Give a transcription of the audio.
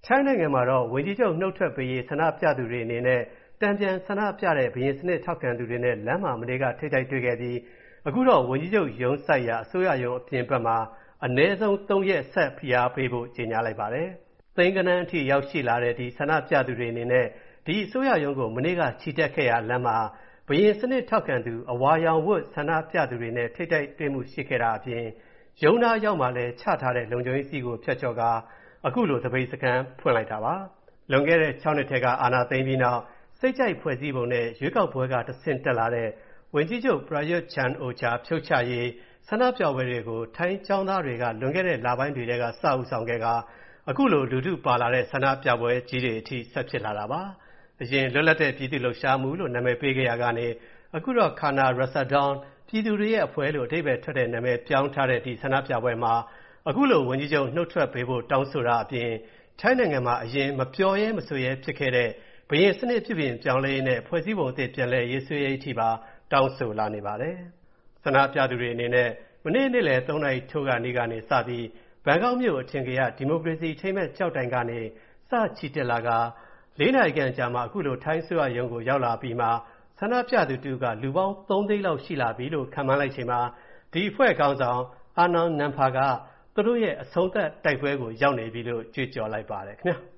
ထိုင်းနိုင်ငံမှာတော့ဝန်ကြီးချုပ်နှုတ်ထွက်ပေးရေးဆန္ဒပြသူတွေအနေနဲ့တံပြန်ဆန္ဒပြတဲ့ဘုရင်စနစ်ထောက်ခံသူတွေနဲ့လမ်းမှာမနေ့ကထိပ်တိုက်တွေ့ခဲ့ပြီးအခုတော့ဝန်ကြီးချုပ်ရုံးစိုက်ရာအစိုးရရုံးအပြင်ဘက်မှာအနည်းဆုံး3ရက်ဆက်ဖိအားပေးဖို့ကြေညာလိုက်ပါတယ်။သိန်းကနန်းအထိရောက်ရှိလာတဲ့ဒီဆန္ဒပြသူတွေအနေနဲ့ဒီအစိုးရရုံးကိုမနေ့ကချီတက်ခဲ့ရလမ်းမှာဘုရင်စနစ်ထောက်ခံသူအဝါရောင်ဝတ်ဆန္ဒပြသူတွေနဲ့ထိပ်တိုက်တွေ့မှုရှိခဲ့တာအပြင်ရုံးသားရောက်မှလည်းချထားတဲ့လုံခြုံရေးစီးကိုဖျက်ချော်ကာအခုလိုတပိတ်စကန်ဖွင့်လိုက်တာပါ။လွန်ခဲ့တဲ့6နှစ်ထဲကအာဏာသိမ်းပြီးနောက်စိတ်ကြိုက်ဖွဲ့စည်းပုံနဲ့ရွေးကောက်ပွဲကတဆင့်တက်လာတဲ့ဝန်ကြီးချုပ် Prayut Chan-o-cha ဖြုတ်ချရေးဆန္ဒပြပွဲတွေကိုထိုင်းကျောင်းသားတွေကလွန်ခဲ့တဲ့လပိုင်းတွေကစဦးဆောင်ခဲ့ကအခုလိုလူထုပါလာတဲ့ဆန္ဒပြပွဲကြီးတွေအထိဆက်ဖြစ်လာတာပါ။အရင်လွတ်လပ်တဲ့ပြည်သူ့လှုပ်ရှားမှုလို့နာမည်ပေးခဲ့ရကနေအခုတော့ Khana Ratsadorn ပြည်သူတွေရဲ့အဖွဲ့လို့အဓိပ္ပာယ်ထွက်တဲ့နာမည်ပြောင်းထားတဲ့ဒီဆန္ဒပြပွဲမှာအခုလိုဝန်ကြီးချုပ်နှုတ်ထွက်ပေးဖို့တောင်းဆိုတာအပြင်ထိုင်းနိုင်ငံမှာအရင်မပျော်ရဲမဆိုရဲဖြစ်ခဲ့တဲ့ဘုရင်စနစ်ပြည်ပြင်ပြောင်းလဲရေးနဲ့ဖွဲ့စည်းပုံအသစ်ပြန်လည်ရေးဆွဲရေးအထိပါတောင်းဆိုလာနေပါတယ်။ဆန္ဒပြသူတွေအနေနဲ့မနေ့နေ့လယ်3နာရီထိုးကနေစပြီးဘန်ကောက်မြို့အထင်ကရဒီမိုကရေစီထိမ်းမဲ့ကြောက်တိုင်ကနေစချီတက်လာက4နာရီခန့်ကြာမှအခုလိုထိုင်းဆိုရရုံးကိုရောက်လာပြီးမှဆန္ဒပြသူတူကလူပေါင်း3သိန်းလောက်ရှိလာပြီလို့ခန့်မှန်းလိုက်ချိန်မှာဒီအဖွဲ့ခေါင်းဆောင်အာနောင်နမ်ဖာကသူတို့ရဲ့အဆုံးသတ်တိုက်ပွဲကိုရောက်နေပြီလို့ကြွေးကြော်လိုက်ပါတယ်ခင်ဗျာ။